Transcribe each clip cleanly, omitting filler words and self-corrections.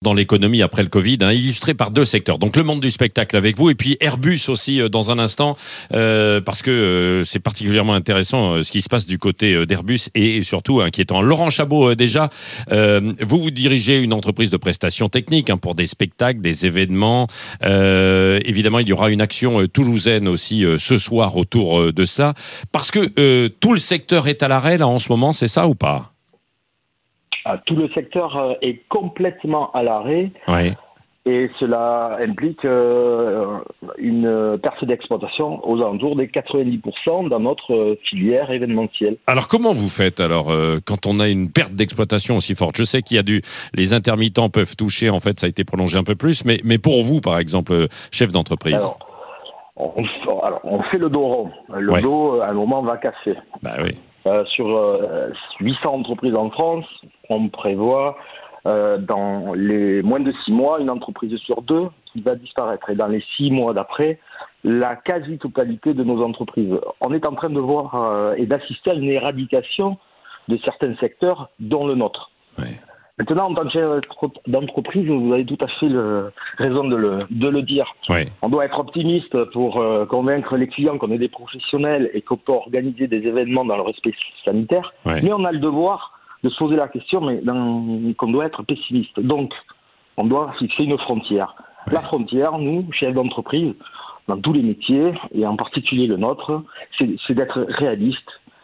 dans l'économie après le Covid, illustré par deux secteurs. Donc le monde du spectacle avec vous et puis Airbus aussi dans un instant, parce que c'est particulièrement intéressant ce qui se passe du côté d'Airbus et surtout inquiétant. Laurent Chabot, déjà, vous dirigez une entreprise de prestations techniques pour des spectacles, des événements. Évidemment, il y aura une action toulousaine aussi ce soir autour de ça, parce que tout le secteur est à l'arrêt là en ce moment, c'est ça ou pas ? Tout le secteur est complètement à l'arrêt. Oui. Et cela implique une perte d'exploitation aux alentours des 90% dans notre filière événementielle. Alors comment vous faites quand on a une perte d'exploitation aussi forte ? Je sais qu'il y a les intermittents peuvent toucher, en fait ça a été prolongé un peu plus, mais pour vous par exemple, chef d'entreprise. Alors, on fait le dos rond. Le dos à un moment va casser. Bah oui. Sur 800 entreprises en France, on prévoit dans les moins de 6 mois, une entreprise sur 2 qui va disparaître. Et dans les 6 mois d'après, la quasi-totalité de nos entreprises. On est en train de voir et d'assister à une éradication de certains secteurs, dont le nôtre. Ouais. Maintenant, en tant que chef d'entreprise, vous avez tout à fait raison de le dire. Ouais. On doit être optimiste pour convaincre les clients qu'on est des professionnels et qu'on peut organiser des événements dans le respect sanitaire. Ouais. Mais on a le devoir de se poser la question, qu'on doit être pessimiste. Donc, on doit fixer une frontière. Ouais. La frontière, nous, chefs d'entreprise, dans tous les métiers, et en particulier le nôtre, c'est d'être réaliste.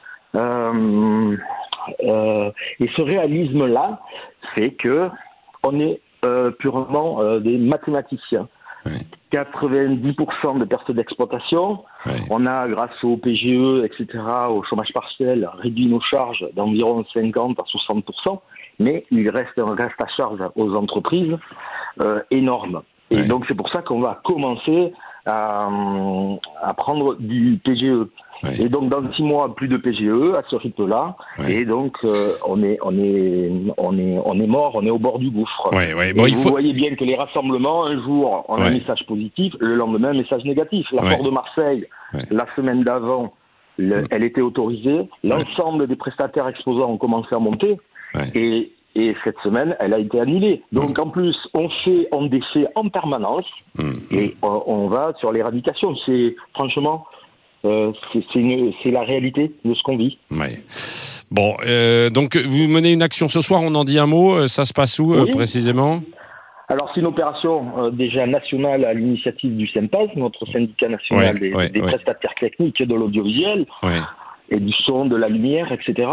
Et ce réalisme-là fait que on est purement des mathématiciens. Ouais. 90% de pertes d'exploitation. Ouais. On a, grâce au PGE, etc., au chômage partiel, réduit nos charges d'environ 50 à 60%, mais il reste un reste à charge aux entreprises énorme. Et donc c'est pour ça qu'on va commencer à prendre du PGE. Ouais. Et donc dans 6 mois, plus de PGE à ce rythme-là, ouais. Et donc on est mort, on est au bord du gouffre. Ouais, ouais. Bon, vous voyez bien que les rassemblements, un jour on a un message positif, le lendemain un message négatif. L'accord de Marseille, la semaine d'avant, elle était autorisée, l'ensemble des prestataires exposants ont commencé à monter, et cette semaine, elle a été annulée. Donc en plus, on défait en permanence, et on va sur l'éradication. C'est franchement... c'est la réalité de ce qu'on vit. Ouais. Bon, donc vous menez une action ce soir, on en dit un mot, ça se passe où précisément ? Alors c'est une opération déjà nationale à l'initiative du SYNPAS, notre syndicat national des prestataires techniques de l'audiovisuel, et du son, de la lumière, etc.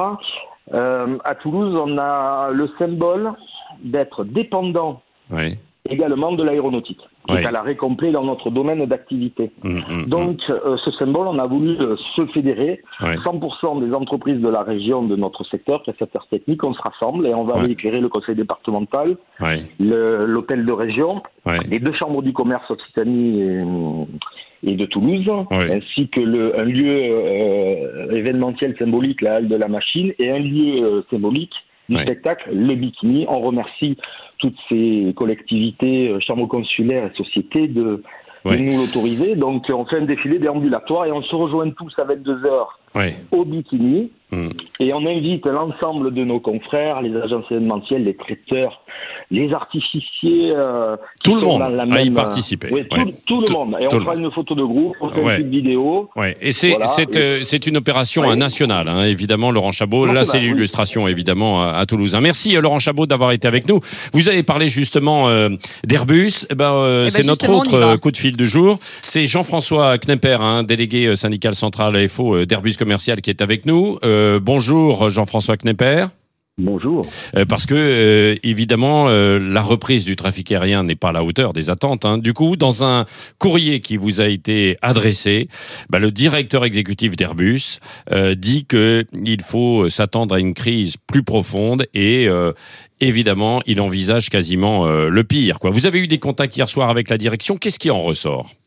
À Toulouse, on a le symbole d'être dépendant également de l'aéronautique, qui est à l'arrêt complet dans notre domaine d'activité. Donc, ce symbole, on a voulu se fédérer. 100% des entreprises de la région, de notre secteur, prestataires techniques, on se rassemble et on va éclairer le conseil départemental, l'hôtel de région, les 2 chambres du commerce Occitanie et de Toulouse, ainsi que un lieu événementiel symbolique, la halle de la machine, et un lieu symbolique du spectacle, le Bikini. On remercie toutes ces collectivités, chambres consulaires et sociétés de nous l'autoriser. Donc on fait un défilé déambulatoire et on se rejoint tous à 22h au Bikini. Et on invite l'ensemble de nos confrères, les agences événementielles, les traiteurs, les artificiers, tout le monde à y participer. Tout le monde. Et on fera une photo de groupe, on fait une petite vidéo. Et c'est une opération nationale, évidemment, Laurent Chabot. Là, c'est l'illustration, évidemment, à Toulouse. Merci, Laurent Chabot, d'avoir été avec nous. Vous avez parlé justement d'Airbus. C'est notre autre coup de fil du jour. C'est Jean-François Knepper, délégué syndical central FO d'Airbus Commercial, qui est avec nous. Bonjour, Jean-François Knepper. Bonjour. Parce que, évidemment, la reprise du trafic aérien n'est pas à la hauteur des attentes. Du coup, dans un courrier qui vous a été adressé, le directeur exécutif d'Airbus dit qu'il faut s'attendre à une crise plus profonde et, évidemment, il envisage quasiment le pire. Vous avez eu des contacts hier soir avec la direction. Qu'est-ce qui en ressort ?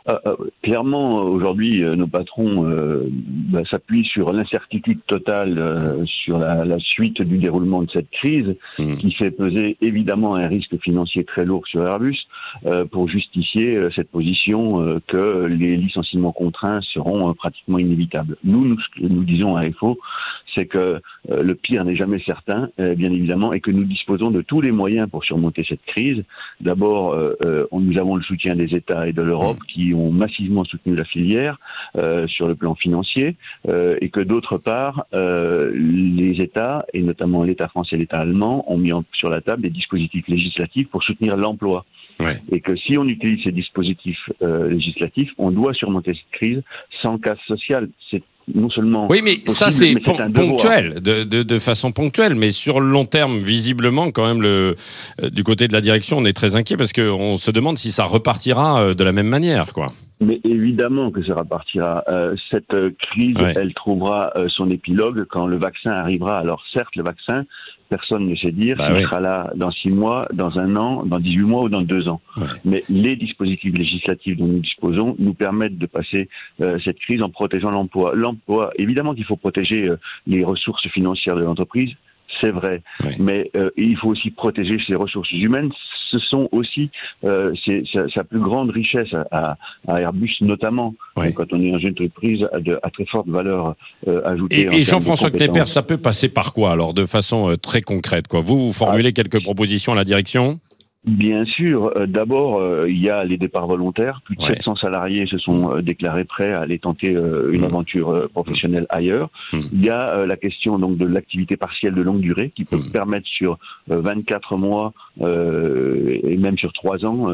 Clairement, aujourd'hui, nos patrons s'appuient sur l'incertitude totale sur la suite du déroulement de cette crise, qui fait peser évidemment un risque financier très lourd sur Airbus, pour justifier cette position que les licenciements contraints seront pratiquement inévitables. Nous, ce que nous disons à FO, c'est que le pire n'est jamais certain, bien évidemment, et que nous disposons de tous les moyens pour surmonter cette crise. D'abord, nous avons le soutien des États et de l'Europe qui ont massivement soutenu la filière sur le plan financier, et que d'autre part, les États, et notamment l'État français et l'État allemand, ont mis sur la table des dispositifs législatifs pour soutenir l'emploi. Ouais. Et que si on utilise ces dispositifs législatifs, on doit surmonter cette crise sans casse sociale. C'est non seulement oui, mais possible, ça c'est ponctuel, de façon ponctuelle, mais sur le long terme, visiblement, quand même, du côté de la direction, on est très inquiet parce qu'on se demande si ça repartira de la même manière, quoi. Mais évidemment que ça repartira. Cette crise, elle trouvera son épilogue quand le vaccin arrivera. Alors certes, le vaccin, personne ne sait dire s'il sera là dans 6 mois, dans 1 an, dans 18 mois ou dans 2 ans. Ouais. Mais les dispositifs législatifs dont nous disposons nous permettent de passer cette crise en protégeant l'emploi. L'emploi, évidemment qu'il faut protéger les ressources financières de l'entreprise, c'est vrai. Ouais. Mais il faut aussi protéger ses ressources humaines. Ce sont aussi sa plus grande richesse à Airbus notamment, quand on est dans une entreprise à très forte valeur ajoutée. Et Jean-François Knepper, ça peut passer par quoi alors, de façon très concrète, quoi? Vous formulez quelques propositions à la direction ? Bien sûr. D'abord, il y a les départs volontaires. Plus de 700 salariés se sont déclarés prêts à aller tenter une aventure professionnelle ailleurs. Il y a la question donc de l'activité partielle de longue durée qui peut permettre sur 24 mois et même sur 3 ans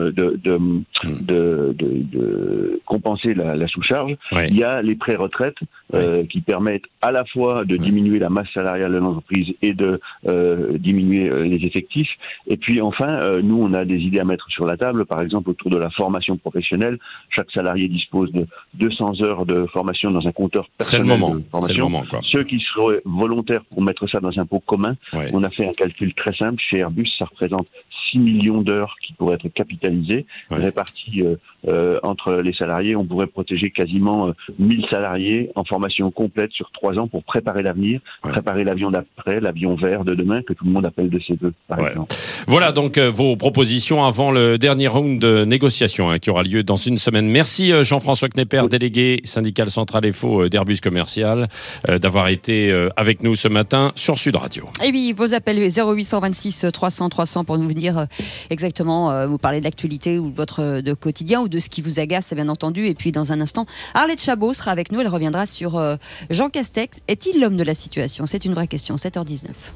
de compenser la sous-charge. Il y a les pré-retraites qui permettent à la fois de diminuer la masse salariale de l'entreprise et de diminuer les effectifs. Et puis enfin, nous, on a des idées à mettre sur la table, par exemple autour de la formation professionnelle. Chaque salarié dispose de 200 heures de formation dans un compteur personnel de formation. C'est le moment, quoi. Ceux qui seraient volontaires pour mettre ça dans un pot commun, on a fait un calcul très simple. Chez Airbus, ça représente 6 millions d'heures qui pourraient être capitalisées, réparties entre les salariés. On pourrait protéger quasiment 1000 salariés en formation complète sur 3 ans pour préparer l'avenir, préparer l'avion d'après, l'avion vert de demain, que tout le monde appelle de ses voeux, par exemple. Voilà donc vos propositions avant le dernier round de négociation qui aura lieu dans une semaine. Merci Jean-François Knepper, délégué syndical central FO d'Airbus Commercial, d'avoir été avec nous ce matin sur Sud Radio. Et oui, vos appels 0826 300 300 pour nous dire exactement, vous parlez de l'actualité ou de votre quotidien ou de ce qui vous agace, bien entendu. Et puis dans un instant, Arlette Chabot sera avec nous. Elle reviendra sur Jean Castex. Est-il l'homme de la situation ? C'est une vraie question. 7h19.